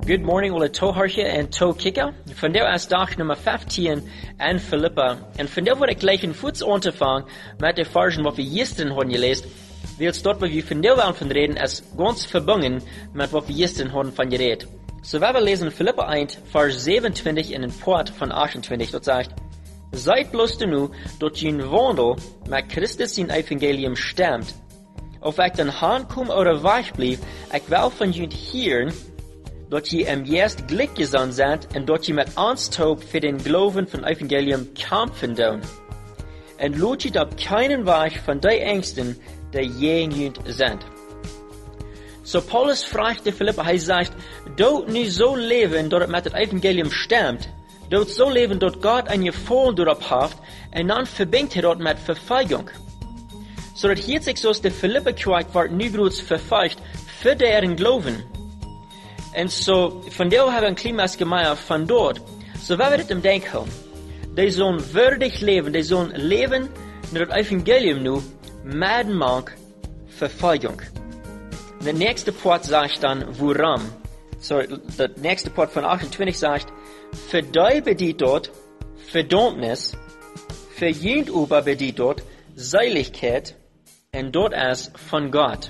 Good morning, alle toehoortje en toekijker. Vandaag is dag nummer 15 in Philippa. En vandaag wil ik gleich een voets aanvangen met de versen wat we gisteren hadden gelezen. Weil dort, wo wir vandaag van reden, is ganz verbunden met wat we gisteren hadden van geredet. So, we lesen Philippa 1, vers 27 in een poort van 28. Dat zegt, Seid bloß nu, dat je een wandel met Christus zijn evangelium stemt. Of ik dan aankom oder weg blijf, ik wil van jullie hieren, dat je im eerst gelijkgezonden zijt en dat je met aanstoot voor den geloven van evangelium kampen doen. En laat je op keinen weg van die angsten, die je jullie zijn. So Paulus vraagt de Philippa, hij zegt, dood nu zo leven dat het met het evangelium stemt. Dood zo leven dat God een gevoel erop heeft en dan verbindt hij dat met vervolging. Zodat hier zich zoals de Philippa kwijt wordt nu groots vervolgd voor deren geloven. En zo, vandaag hebben we een klimaat gemaakt van dort. Zo we het hem denken. Die zo'n würdig leven, die zo'n leven naar het evangelium nu, met mank vervolging. De nächste Part zegt dan, waarom. So, de nächste Part van 28 zegt, für die bedient dort Verdammnis, für jent über bedient dort Seiligkeit, en dort is von Gott.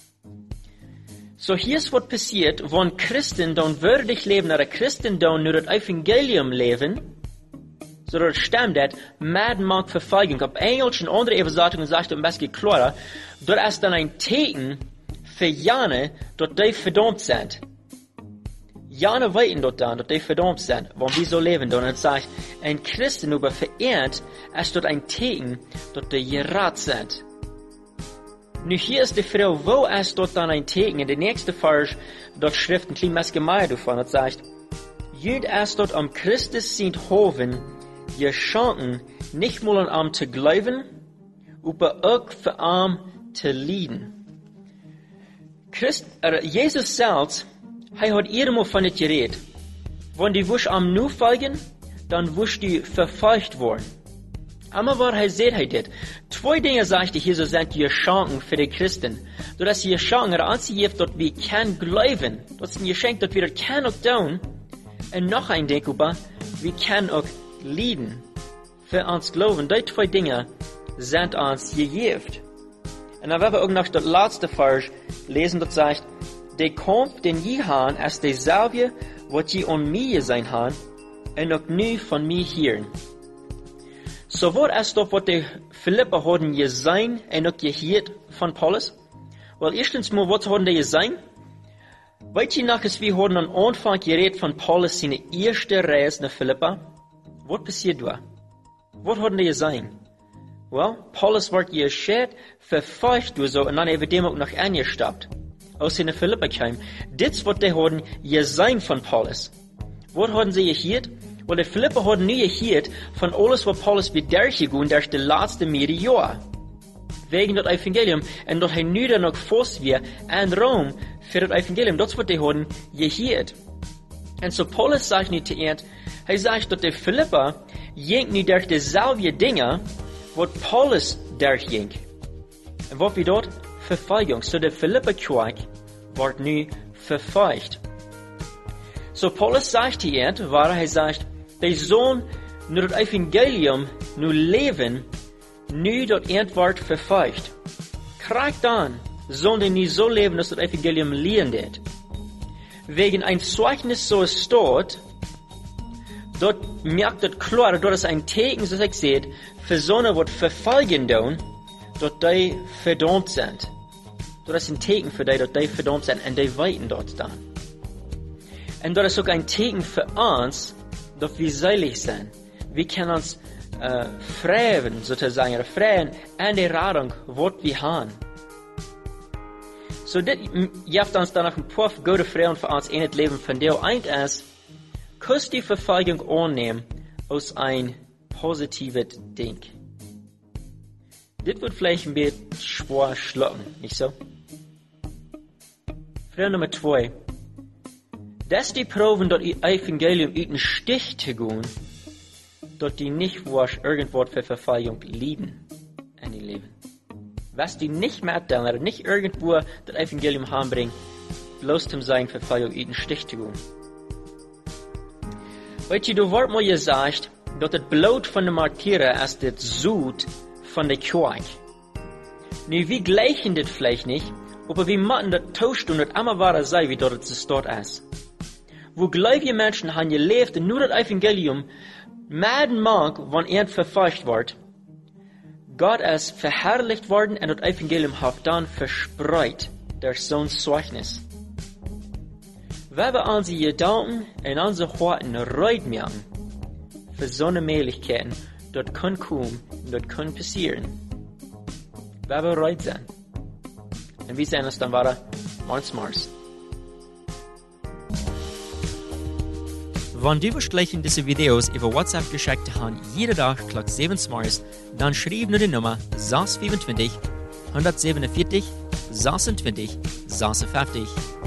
So hier ist was passiert, wenn Christen dann würdig leben, oder Christen dann nur das Evangelium leben, so das stimmt das, mit mank Verfolgung. Auf Englisch und andere Übersetzungen sagt ein bisschen klarer, dort ist dann ein Teken für jene, dort die verdammt sind. Jene weiten dort dann, dort die verdammt sind, wenn wir so leben, dann sagt, ein Christen über verehrt, ist dort ein Teken, dort die gerat sind. Nu hier ist die Frage, wo ist dort dann ein Teken? In der nächsten Vers, dort schrift ein kleines Gemeinde davon, das sagt, Jüd ist dort am Christus sind hoven, je schanken, nicht mal am zu glauben, aber auch für am zu leiden. Jesus selbst, hij hat iedermaal van het gereed. Wenn die wusch am nu folgen, dann wusch die verfolgt worden. Aber waar hij zegt hij dit. Twee dingen zegt hij hier zo zijn je Chancen für die Christen. Dat je Chancen er aanziet dat we kan geloven. Dat is een geschenk dat we dat kan ook doen. En nog een ding over, we kan ook leiden. Für ons geloven. Die twee dingen zijn ons gegeven. En dan hebben we ook nog dat laatste vers lezen dat zegt, de Kampf, den je haan, is dezelfde wat je aan mij zijn haan, en ook nu van mij hieren. So wat is dat wat de Philippa hadden gezien en ook gehoord van Paulus? Wel, eerstens maar, wat hadden die gezien? Weet je nog eens, we hadden aan aanvang gereed van Paulus zijn eerste reis naar Philippa? Wat passiert daar? Wat hadden die gezien? Wel, Paulus wordt gescheerd, vervolgd door zo, en dan hebben we hem ook nog aangestapt. Als hij naar Philippa kwam. Dit is wat die hadden gezien van Paulus. Wat hadden ze gehoord? Wel, de Philippa hadden nu gehoord van alles wat Paulus bedergegaan door de laatste meerdere jaren. Wegen dat evangelium. En dat hij nu dan ook vast weer in Rome voor het evangelium. Dat is wat die hadden gehoord. En zo Paulus zegt nu te eind, hij zegt dat de Philippa ging nu door dezelfde dingen wat Paulus doorging. En wat we dat? Vervolging. So de Philippa kerk wordt nu vervolgd. So Paulus zegt hier, waar hij zegt, die zoon nu het evangelium nu leven, nu dat eind wordt vervolgd. Krijg dan, zoon die nu zo leven als het evangelium leren deed. Wegen een Zeugnis zo staat, dat merkt dat klaar, dat is een teken, zoals ik zei, voor zonen wat vervolgen doen, dat die verdammt zijn. Dat is een teken voor die dat die verdammt zijn en die weten dat dan. En dat is ook een teken voor ons dat we selig zijn. We kunnen ons vragen, sozusagen, vragen aan de radung wat we hebben. So dit geeft ons dan nog een paar goede vragen voor ons in het leven van deel 1 is, kun die vervolging aannemen als een positieve ding. Dit wird vielleicht ein bisschen schwer schlucken, nicht so? Frage Nummer 2. Dass die Proben, dass das Evangelium in den Stich zu gehen, dass die nicht wasch irgendwo für Verfolgung leiden in ihr Leben. Was die nicht mitdenken, oder nicht irgendwo das Evangelium anbringen, bloß zum sein Verfolgung in den Stich zu gehen. Weet je, du wordt mal gesagt, dass das Blut von den Martyren ist das Sud von der Kirche. Nu, wir gleichen das vielleicht nicht, aber wir machen das tauschen und das immer wahr sein, wie dort es dort ist. Wo gläubige Menschen haben gelebt und nur das Evangelium Maden mag, wann verfolgt wird. Gott ist verherrlicht worden und das Evangelium hat dann verspreit durch so ein Zeugnis. Wenn wir unsere Gedanken und unsere Worten reut machen, für so eine Möglichkeiten, das kann kommen und das kann passieren. Wenn wir reut sind. Und wir sehen uns dann weiter Mars. Wenn du gleich diese Videos über WhatsApp geschickt haben, jeden Tag kl. 7 Mars, dann schreib nur die Nummer 625 147 26 56.